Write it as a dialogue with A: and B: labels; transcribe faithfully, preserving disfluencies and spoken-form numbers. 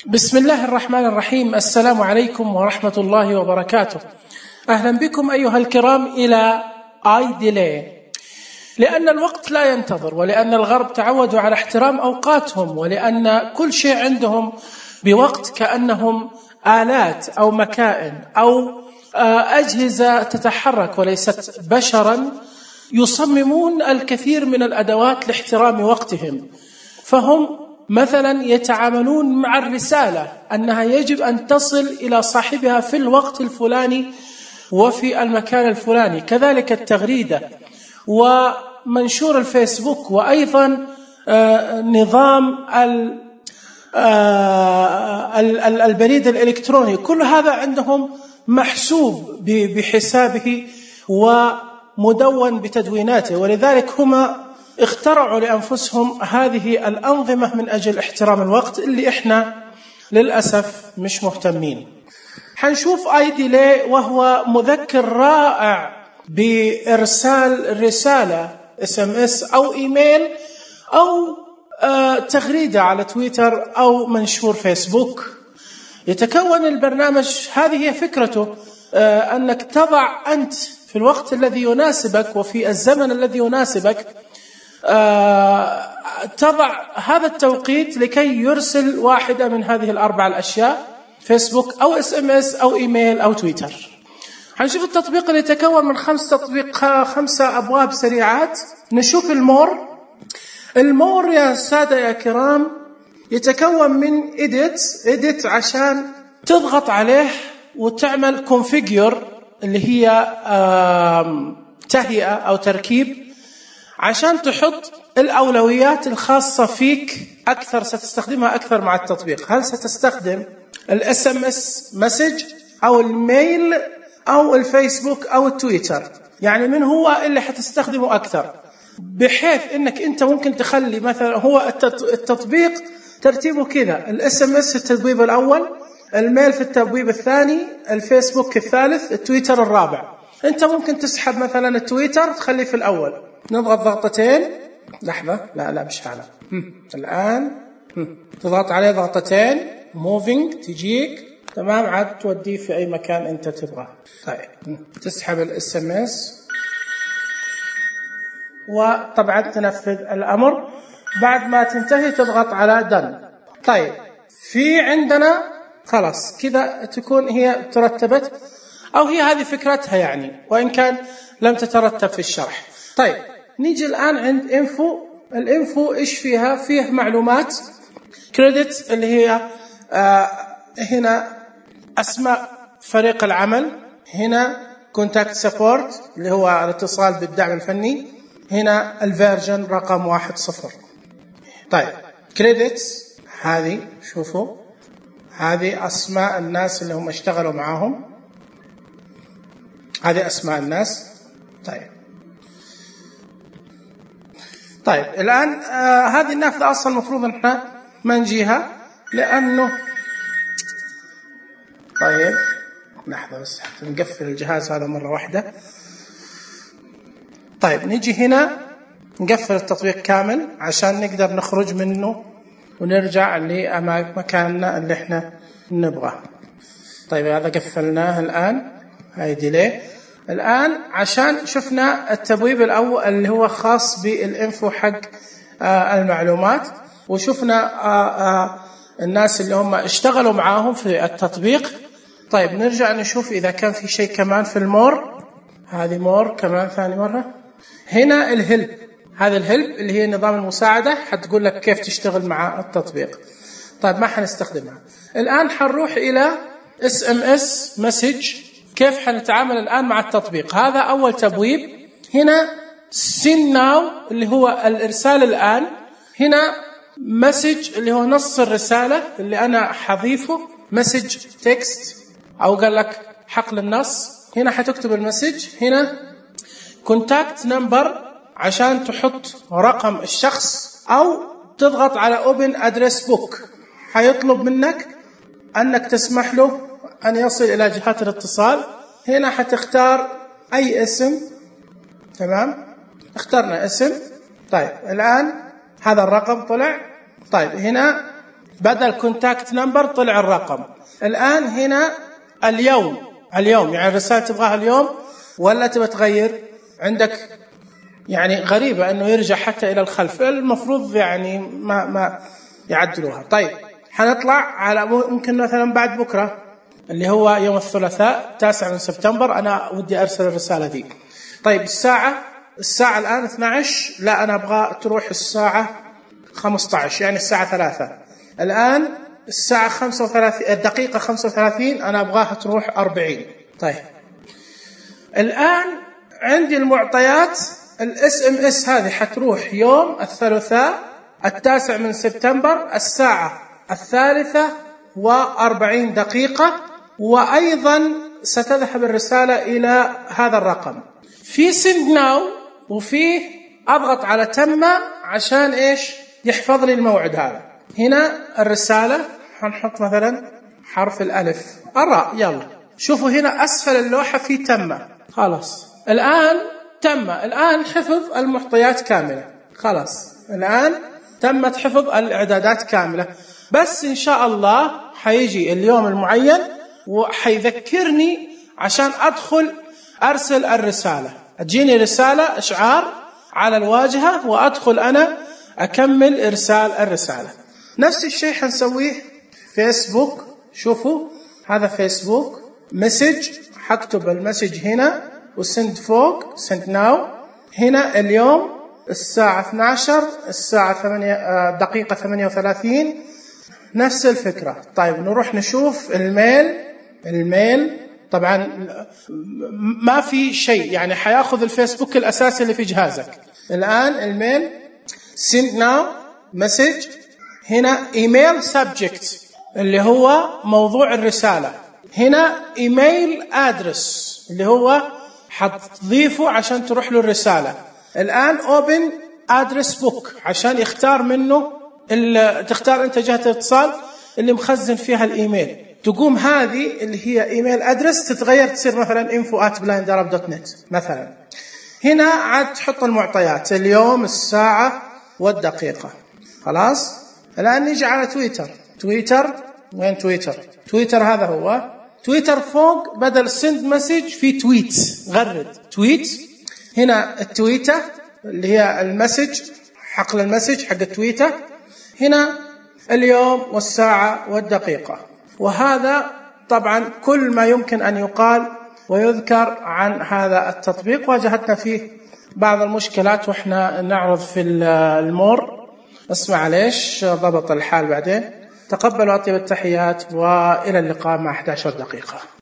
A: بسم الله الرحمن الرحيم. السلام عليكم ورحمة الله وبركاته. أهلا بكم أيها الكرام إلى آي ديلي. لأن الوقت لا ينتظر، ولأن الغرب تعودوا على احترام أوقاتهم، ولأن كل شيء عندهم بوقت، كأنهم آلات أو مكائن أو أجهزة تتحرك وليست بشرا، يصممون الكثير من الأدوات لاحترام وقتهم. فهم مثلا يتعاملون مع الرسالة أنها يجب أن تصل إلى صاحبها في الوقت الفلاني وفي المكان الفلاني، كذلك التغريدة ومنشور الفيسبوك، وأيضا نظام البريد الإلكتروني. كل هذا عندهم محسوب بحسابه ومدون بتدويناته، ولذلك هم اخترعوا لأنفسهم هذه الأنظمة من أجل احترام الوقت اللي إحنا للأسف مش مهتمين. حنشوف آي ديلي، وهو مذكر رائع بإرسال رسالة اس ام اس أو إيميل أو آه تغريدة على تويتر أو منشور فيسبوك. يتكون البرنامج، هذه هي فكرته، آه أنك تضع أنت في الوقت الذي يناسبك وفي الزمن الذي يناسبك، آه تضع هذا التوقيت لكي يرسل واحدة من هذه الأربع الأشياء: فيسبوك أو اس ام اس أو إيميل أو تويتر. هنشوف التطبيق اللي يتكون من خمس تطبيق خمسة أبواب سريعات. نشوف المور. المور يا سادة يا كرام يتكون من إيديت إيديت عشان تضغط عليه وتعمل كونفيجر اللي هي تهيئة أو تركيب، عشان تحط الأولويات الخاصة فيك أكثر، ستستخدمها أكثر مع التطبيق. هل ستستخدم الاس ام اس مسج أو الميل أو الفيسبوك أو التويتر؟ يعني من هو اللي حتستخدمه أكثر، بحيث إنك أنت ممكن تخلي مثلا هو التطبيق ترتيبه كذا: الاس ام اس في التبويب الأول، الميل في التبويب الثاني، الفيسبوك الثالث، التويتر الرابع. أنت ممكن تسحب مثلا التويتر تخليه في الأول. نضغط ضغطتين، لحظة، لا لا مش هذا الآن. تضغط عليه ضغطتين، موفينج، تجيك تمام، عاد توديه في أي مكان أنت تبغاه. طيب تسحب الاس ام اس، وطبعا تنفذ الأمر. بعد ما تنتهي تضغط على دن. طيب في عندنا خلاص كذا تكون هي ترتبت، أو هي هذه فكرتها يعني، وإن كان لم تترتب في الشرح. طيب نيجي الآن عند انفو. الانفو إيش فيها؟ فيه معلومات، كريدت اللي هي آه هنا أسماء فريق العمل، هنا كونتاكت سبورت اللي هو الاتصال بالدعم الفني، هنا الفيرجن رقم واحد صفر. طيب كريدت هذه شوفوا، هذه أسماء الناس اللي هم اشتغلوا معاهم، هذه أسماء الناس. طيب طيب الآن آه هذه النافذة أصلا المفروض أن احنا ما نجيها لأنه، طيب لحظة بس حتى نقفل الجهاز هذا مرة واحدة. طيب نجي هنا نقفل التطبيق كامل عشان نقدر نخرج منه ونرجع لمكاننا اللي احنا نبغاه. طيب هذا قفلناه الآن. هاي ديلي. الآن عشان شفنا التبويب الأول اللي هو خاص بالإنفو حق آه المعلومات، وشفنا آه آه الناس اللي هم اشتغلوا معاهم في التطبيق. طيب نرجع نشوف إذا كان في شيء كمان في المور. هذه مور كمان ثاني مرة. هنا الهلب، هذا الهلب اللي هي نظام المساعدة، حتقول لك كيف تشتغل مع التطبيق. طيب ما حنستخدمها الآن. حنروح إلى اس ام اس مسج. كيف حنتعامل الآن مع التطبيق؟ هذا أول تبويب. هنا send now اللي هو الإرسال الآن. هنا مسج اللي هو نص الرسالة اللي أنا حضيفه، مسج تكست أو قال لك حقل النص. هنا حتكتب المسج. هنا كونتاكت نمبر عشان تحط رقم الشخص، أو تضغط على open address book. حيطلب منك أنك تسمح له أن يصل إلى جهات الاتصال. هنا حتختار أي اسم. تمام، اخترنا اسم. طيب الآن هذا الرقم طلع. طيب هنا بدل كونتاكت نمبر طلع الرقم. الآن هنا اليوم، اليوم يعني الرسالة تبغاها اليوم ولا تبغى تغير؟ عندك يعني غريبة أنه يرجع حتى إلى الخلف، المفروض يعني ما ما يعدلوها. طيب حنطلع على ممكن مثلا بعد بكرة اللي هو يوم الثلاثاء تاسع من سبتمبر، أنا ودي أرسل الرسالة دي. طيب الساعة الساعة الآن اثني عشر، لا أنا أبغى تروح الساعة خمسة عشر يعني الساعة ثلاثة. الآن الساعة خمسة وثلاثين الدقيقة خمسة وثلاثين، أنا أبغاها تروح أربعين. طيب الآن عندي المعطيات، الاس ام اس هذه حتروح يوم الثلاثاء التاسع من سبتمبر الساعة الثالثة وأربعين دقيقة، وأيضا ستذهب الرسالة إلى هذا الرقم. في سند ناو وفيه أضغط على تم عشان إيش يحفظ لي الموعد هذا. هنا الرسالة هنحط مثلا حرف الألف الراء. يلا شوفوا هنا أسفل اللوحة في تم، خلاص الآن تم، الآن حفظ المعطيات كاملة، خلاص الآن تمت حفظ الإعدادات كاملة. بس إن شاء الله حيجي اليوم المعين وحيذكرني عشان أدخل أرسل الرسالة، تجيني رسالة إشعار على الواجهة وأدخل أنا أكمل إرسال الرسالة. نفس الشيء حنسويه فيسبوك. شوفوا هذا فيسبوك مسج، حكتب المسج هنا وسند فوق سند ناو. هنا اليوم الساعة اثني عشر الساعة ثمانية دقيقة ثمانية وثلاثين، نفس الفكرة. طيب نروح نشوف الميل. الميل طبعا ما في شيء، يعني حياخذ الفيسبوك الأساسي اللي في جهازك. الآن الميل send now message، هنا ايميل subject اللي هو موضوع الرسالة، هنا ايميل ادرس اللي هو حتضيفه عشان تروح له الرسالة. الآن open address book عشان يختار منه، تختار انت جهة الاتصال اللي مخزن فيها الايميل، تقوم هذه اللي هي ايميل ادرس تتغير تصير مثلا info at blind arab dot net مثلا. هنا عاد تحط المعطيات اليوم الساعة والدقيقة. خلاص الآن نيجي على تويتر. تويتر وين تويتر؟ تويتر هذا هو تويتر فوق، بدل سند مسج في تويت، غرد تويت. هنا التويتة اللي هي المسج، حقل المسج حق التويتة. هنا اليوم والساعة والدقيقة. وهذا طبعا كل ما يمكن أن يقال ويذكر عن هذا التطبيق. واجهتنا فيه بعض المشكلات وإحنا نعرض في المور، اسمع ليش ضبط الحال بعدين. تقبلوا أطيب التحيات وإلى اللقاء مع إحدى عشرة دقيقة.